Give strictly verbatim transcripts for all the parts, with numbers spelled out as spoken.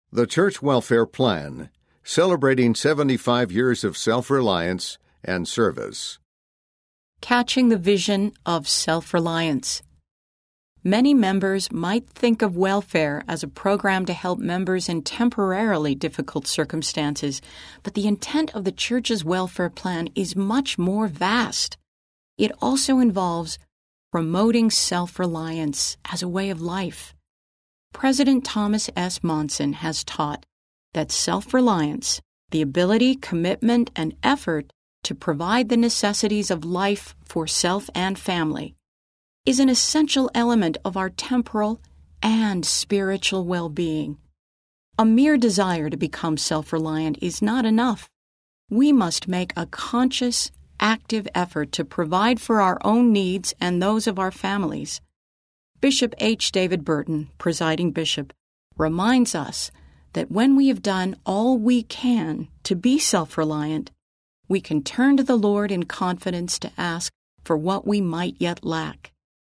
The Church Welfare Plan, celebrating seventy-five years of self-reliance and service. Catching the vision of self-reliance. Many members might think of welfare as a program to help members in temporarily difficult circumstances, but the intent of the Church's welfare plan is much more vast. It also involves promoting self-reliance as a way of life. President Thomas S. Monson has taught that self-reliance, the ability, commitment, and effort to provide the necessities of life for self and family, is an essential element of our temporal and spiritual well-being. A mere desire to become self-reliant is not enough. We must make a conscious, active effort to provide for our own needs and those of our families. Bishop H. David Burton, presiding bishop, reminds us that when we have done all we can to be self-reliant, we can turn to the Lord in confidence to ask for what we might yet lack.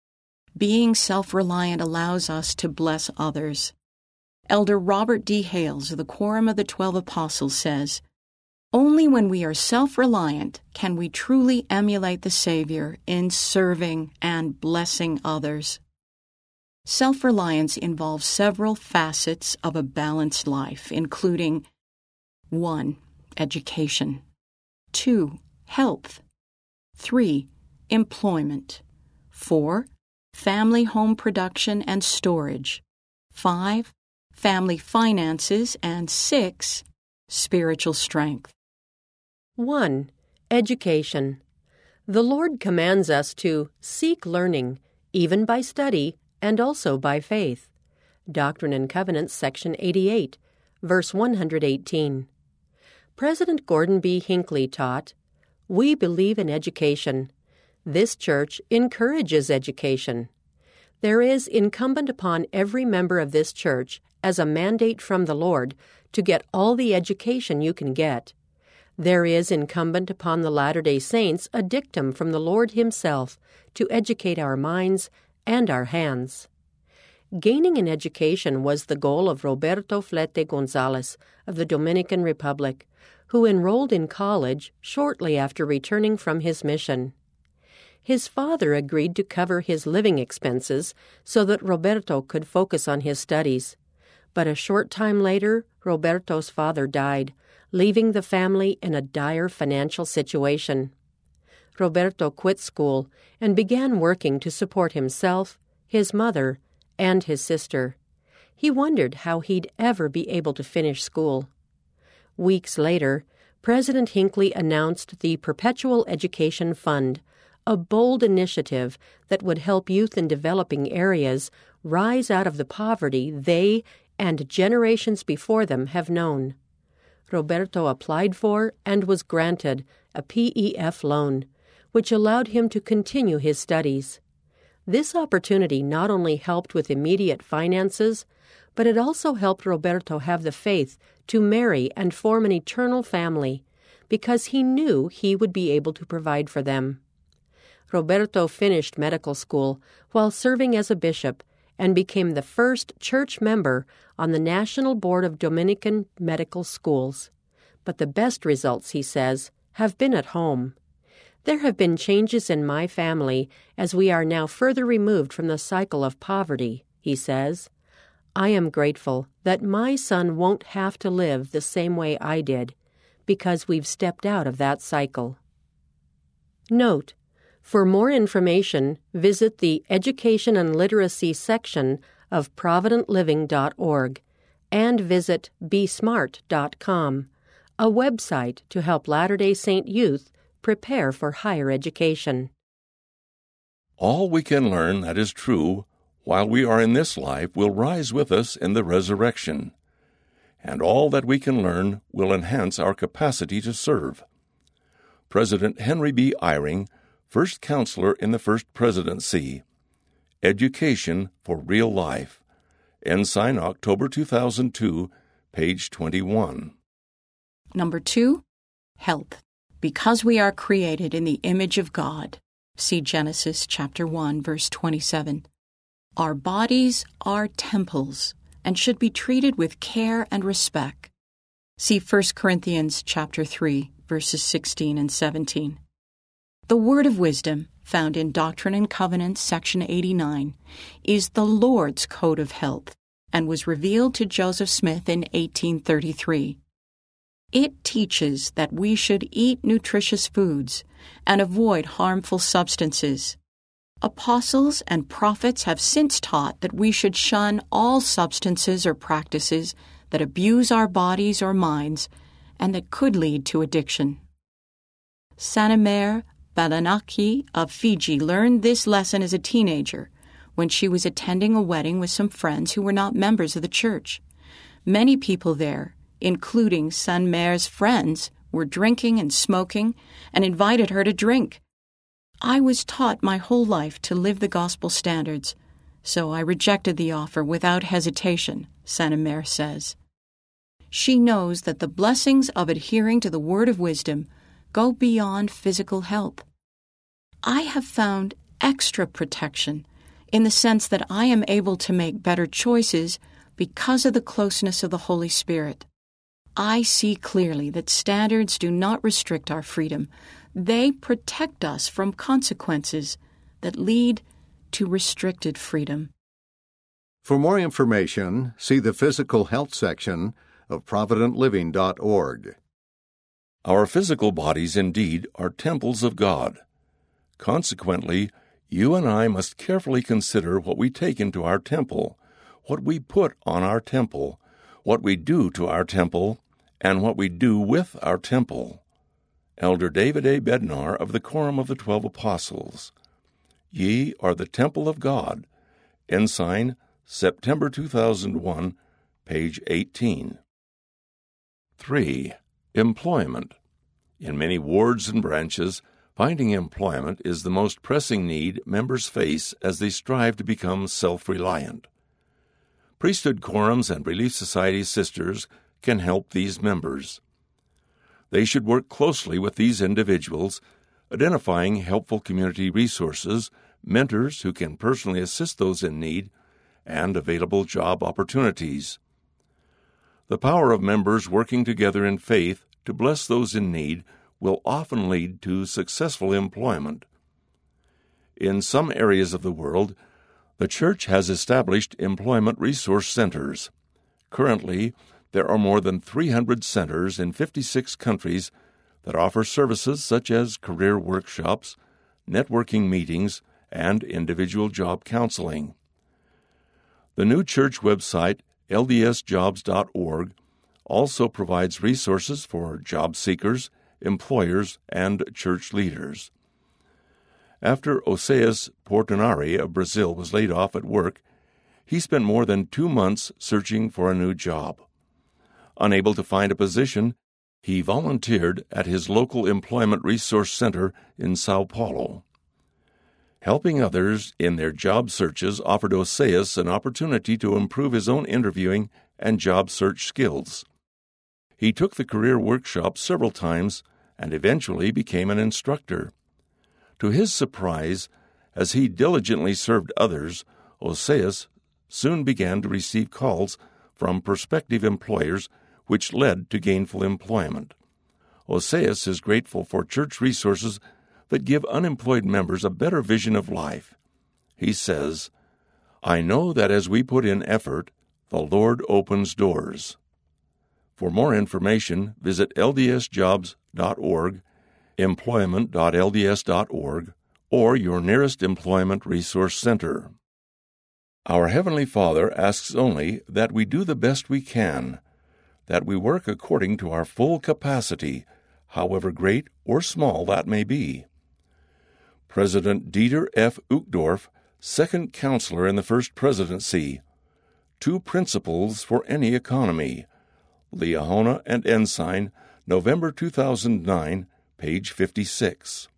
Being self-reliant allows us to bless others. Elder Robert D. Hales of the Quorum of the Twelve Apostles says, "Only when we are self-reliant can we truly emulate the Savior in serving and blessing others." Self-reliance involves several facets of a balanced life, including one. Education, two. Health, three. Employment, four. Family home production and storage, five. Family finances, and six. Spiritual strength. one. Education. The Lord commands us to seek learning, even by study, and also by faith. Doctrine and Covenants, section eighty-eight, verse one hundred eighteen. President Gordon B. Hinckley taught, "We believe in education. This church encourages education. There is incumbent upon every member of this church, as a mandate from the Lord, to get all the education you can get. There is incumbent upon the Latter-day Saints a dictum from the Lord Himself to educate our minds and our hands." Gaining an education was the goal of Roberto Flete Gonzalez of the Dominican Republic, who enrolled in college shortly after returning from his mission. His father agreed to cover his living expenses so that Roberto could focus on his studies. But a short time later, Roberto's father died, leaving the family in a dire financial situation. Roberto quit school and began working to support himself, his mother, and his sister. He wondered how he'd ever be able to finish school. Weeks later, President Hinckley announced the Perpetual Education Fund, a bold initiative that would help youth in developing areas rise out of the poverty they and generations before them have known. Roberto applied for and was granted a P E F loan, which allowed him to continue his studies. This opportunity not only helped with immediate finances, but it also helped Roberto have the faith to marry and form an eternal family, because he knew he would be able to provide for them. Roberto finished medical school while serving as a bishop and became the first church member on the National Board of Dominican Medical Schools. But the best results, he says, have been at home. "There have been changes in my family as we are now further removed from the cycle of poverty," he says. "I am grateful that my son won't have to live the same way I did, because we've stepped out of that cycle." Note: for more information, visit the Education and Literacy section of provident living dot org and visit be smart dot com, a website to help Latter-day Saint youth prepare for higher education. All we can learn that is true while we are in this life will rise with us in the resurrection, and all that we can learn will enhance our capacity to serve. President Henry B. Eyring, First Counselor in the First Presidency. Education for Real Life. Ensign, October two thousand two, page twenty-one. Number two, health. Because we are created in the image of God. See Genesis chapter one, verse twenty-seven. Our bodies are temples, and should be treated with care and respect. See First Corinthians chapter three, verses sixteen and seventeen. The word of wisdom, found in Doctrine and Covenants, section eighty-nine, is the Lord's code of health and was revealed to Joseph Smith in eighteen thirty-three. It teaches that we should eat nutritious foods and avoid harmful substances. Apostles and prophets have since taught that we should shun all substances or practices that abuse our bodies or minds and that could lead to addiction. Sanamere Balanaki of Fiji learned this lesson as a teenager when she was attending a wedding with some friends who were not members of the church. Many people there, including Sanmare's friends, were drinking and smoking and invited her to drink. I was taught my whole life to live the gospel standards, so I rejected the offer without hesitation, Sanamere says. She knows that the blessings of adhering to the word of wisdom go beyond physical health. I have found extra protection in the sense that I am able to make better choices because of the closeness of the Holy Spirit. I see clearly that standards do not restrict our freedom. They protect us from consequences that lead to restricted freedom. For more information, see the Physical Health section of provident living dot org. Our physical bodies indeed are temples of God. Consequently, you and I must carefully consider what we take into our temple, what we put on our temple, what we do to our temple, and what we do with our temple. Elder David A. Bednar of the Quorum of the Twelve Apostles. Ye are the temple of God. Ensign, September two thousand one, page eighteen. three. Employment. In many wards and branches, finding employment is the most pressing need members face as they strive to become self-reliant. Priesthood quorums and Relief Society sisters can help these members. They should work closely with these individuals, identifying helpful community resources, mentors who can personally assist those in need, and available job opportunities. The power of members working together in faith to bless those in need will often lead to successful employment. In some areas of the world, the Church has established employment resource centers. Currently, there are more than three hundred centers in fifty-six countries that offer services such as career workshops, networking meetings, and individual job counseling. The new church website, L D S jobs dot org, also provides resources for job seekers, employers, and church leaders. After Oséias Portinari of Brazil was laid off at work, he spent more than two months searching for a new job. Unable to find a position, he volunteered at his local employment resource center in São Paulo. Helping others in their job searches offered Oséias an opportunity to improve his own interviewing and job search skills. He took the career workshop several times and eventually became an instructor. To his surprise, as he diligently served others, Oséias soon began to receive calls from prospective employers, which led to gainful employment. Oséias is grateful for church resources that give unemployed members a better vision of life. He says, "I know that as we put in effort, the Lord opens doors." For more information, visit L D S jobs dot org, employment dot L D S dot org, or your nearest employment resource center. Our Heavenly Father asks only that we do the best we can, that we work according to our full capacity, however great or small that may be. President Dieter F. Uchtdorf, second counselor in the First Presidency. Two Principles for Any Economy. Liahona and Ensign, November two thousand nine, page fifty-six.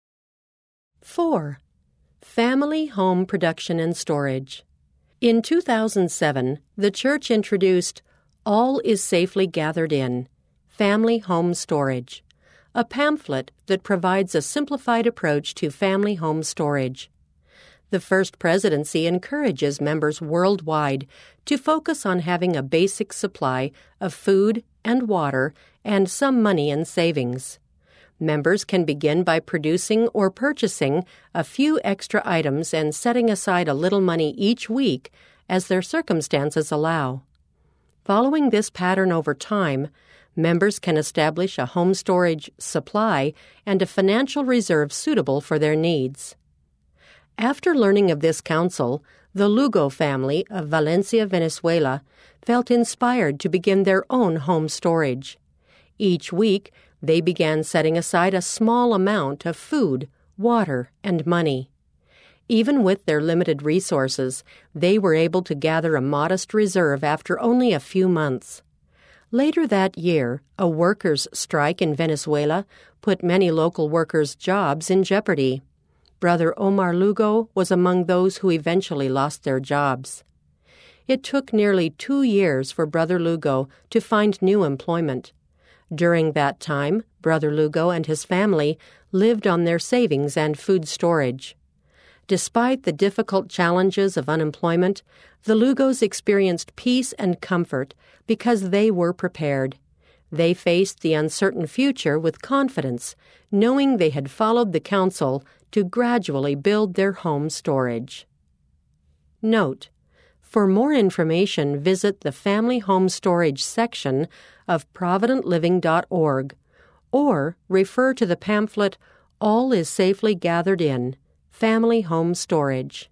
four. Family Home Production and Storage. In two thousand seven, the Church introduced All is Safely Gathered In, Family Home Storage, a pamphlet that provides a simplified approach to family home storage. The First Presidency encourages members worldwide to focus on having a basic supply of food and water and some money in savings. Members can begin by producing or purchasing a few extra items and setting aside a little money each week as their circumstances allow. Following this pattern over time, members can establish a home storage supply and a financial reserve suitable for their needs. After learning of this counsel, the Lugo family of Valencia, Venezuela, felt inspired to begin their own home storage. Each week, they began setting aside a small amount of food, water, and money. Even with their limited resources, they were able to gather a modest reserve after only a few months. Later that year, a workers' strike in Venezuela put many local workers' jobs in jeopardy. Brother Omar Lugo was among those who eventually lost their jobs. It took nearly two years for Brother Lugo to find new employment. During that time, Brother Lugo and his family lived on their savings and food storage. Despite the difficult challenges of unemployment, the Lugos experienced peace and comfort because they were prepared. They faced the uncertain future with confidence, knowing they had followed the counsel to gradually build their home storage. Note: for more information, visit the Family Home Storage section of provident living dot org or refer to the pamphlet All is Safely Gathered In, Family Home Storage.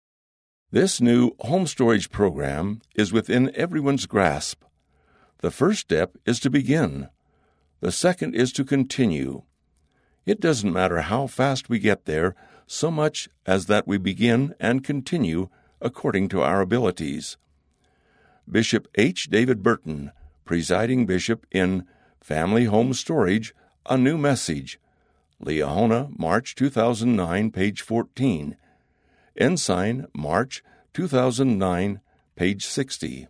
This new home storage program is within everyone's grasp. The first step is to begin. The second is to continue. It doesn't matter how fast we get there, so much as that we begin and continue according to our abilities. Bishop H. David Burton, presiding bishop in Family Home Storage, A New Message, Liahona, March two thousand nine, page fourteen. Ensign, March two thousand nine, page sixty.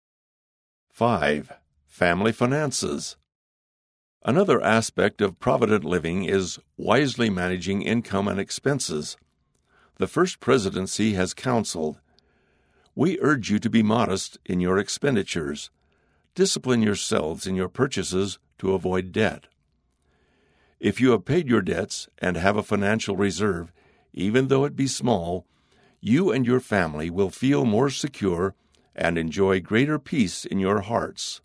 five. Family Finances. Another aspect of provident living is wisely managing income and expenses. The First Presidency has counseled, "We urge you to be modest in your expenditures. Discipline yourselves in your purchases to avoid debt." If you have paid your debts and have a financial reserve, even though it be small, you and your family will feel more secure and enjoy greater peace in your hearts.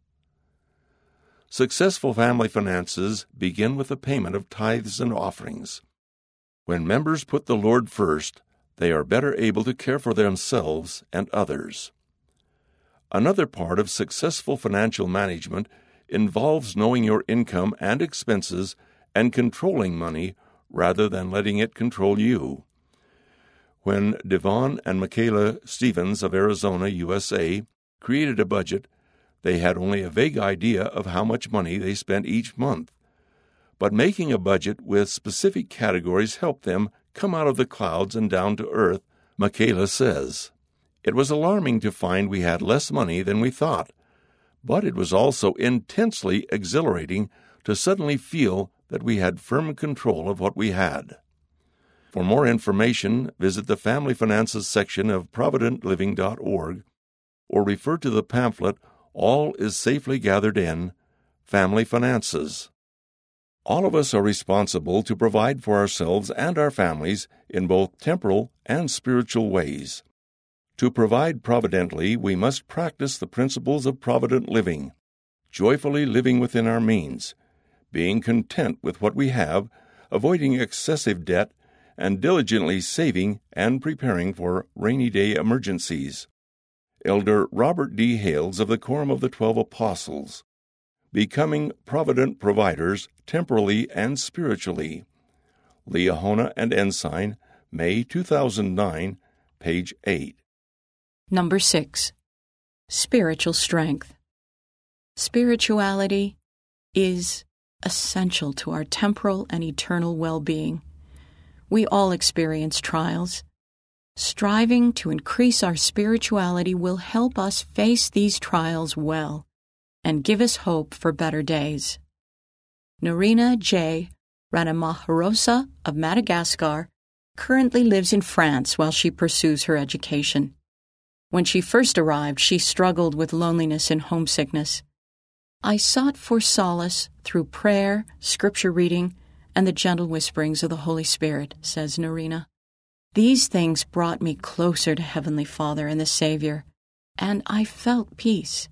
Successful family finances begin with the payment of tithes and offerings. When members put the Lord first, they are better able to care for themselves and others. Another part of successful financial management involves knowing your income and expenses and controlling money rather than letting it control you. When Devon and Michaela Stevens of Arizona, U S A, created a budget, they had only a vague idea of how much money they spent each month. But making a budget with specific categories helped them come out of the clouds and down to earth, Michaela says. It was alarming to find we had less money than we thought, but it was also intensely exhilarating to suddenly feel that we had firm control of what we had. For more information, visit the Family Finances section of provident living dot org or refer to the pamphlet All is Safely Gathered In, Family Finances. All of us are responsible to provide for ourselves and our families in both temporal and spiritual ways. To provide providently, we must practice the principles of provident living, joyfully living within our means, being content with what we have, avoiding excessive debt, and diligently saving and preparing for rainy day emergencies. Elder Robert D. Hales of the Quorum of the Twelve Apostles. Becoming Provident Providers Temporally and Spiritually. Liahona and Ensign, May two thousand nine, page eight. Number six. Spiritual strength. Spirituality is essential to our temporal and eternal well-being. We all experience trials. Striving to increase our spirituality will help us face these trials well and give us hope for better days. Narina J. Ranamaharosa of Madagascar currently lives in France while she pursues her education. When she first arrived, she struggled with loneliness and homesickness. I sought for solace through prayer, scripture reading, and the gentle whisperings of the Holy Spirit, says Narina. These things brought me closer to Heavenly Father and the Savior, and I felt peace.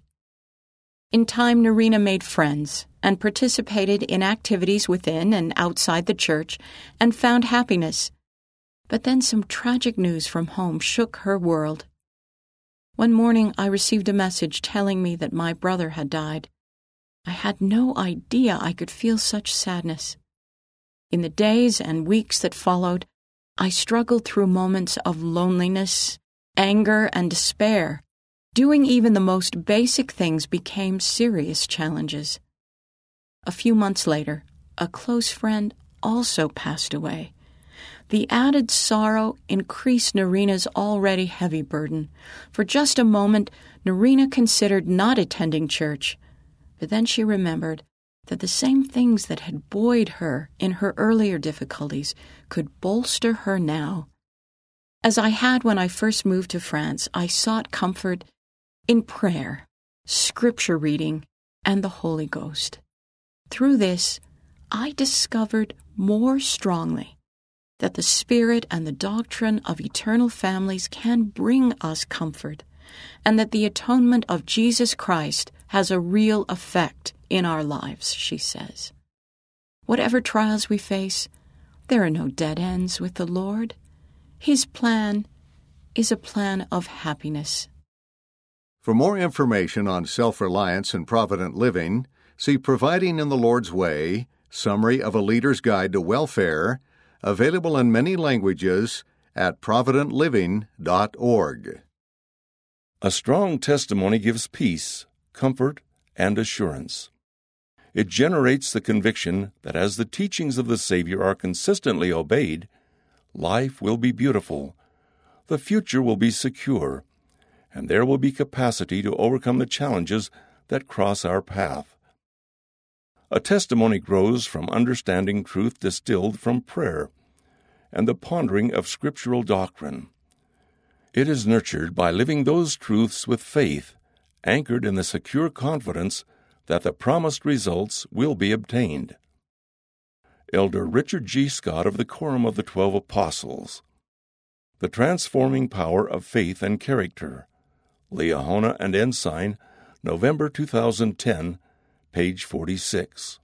In time, Narina made friends and participated in activities within and outside the church and found happiness. But then some tragic news from home shook her world. One morning, I received a message telling me that my brother had died. I had no idea I could feel such sadness. In the days and weeks that followed, I struggled through moments of loneliness, anger, and despair. Doing even the most basic things became serious challenges. A few months later, a close friend also passed away. The added sorrow increased Narina's already heavy burden. For just a moment, Narina considered not attending church, but then she remembered that the same things that had buoyed her in her earlier difficulties could bolster her now. As I had when I first moved to France, I sought comfort in prayer, scripture reading, and the Holy Ghost. Through this, I discovered more strongly that the Spirit and the doctrine of eternal families can bring us comfort, and that the atonement of Jesus Christ has a real effect in our lives, she says. Whatever trials we face, there are no dead ends with the Lord. His plan is a plan of happiness. For more information on self-reliance and provident living, see Providing in the Lord's Way, Summary of a Leader's Guide to Welfare, available in many languages at provident living dot org. A strong testimony gives peace, comfort, and assurance. It generates the conviction that as the teachings of the Savior are consistently obeyed, life will be beautiful, the future will be secure, and there will be capacity to overcome the challenges that cross our path. A testimony grows from understanding truth distilled from prayer and the pondering of scriptural doctrine. It is nurtured by living those truths with faith, anchored in the secure confidence that the promised results will be obtained. Elder Richard G. Scott of the Quorum of the Twelve Apostles. The Transforming Power of Faith and Character. Liahona and Ensign, November two thousand ten, page forty-six.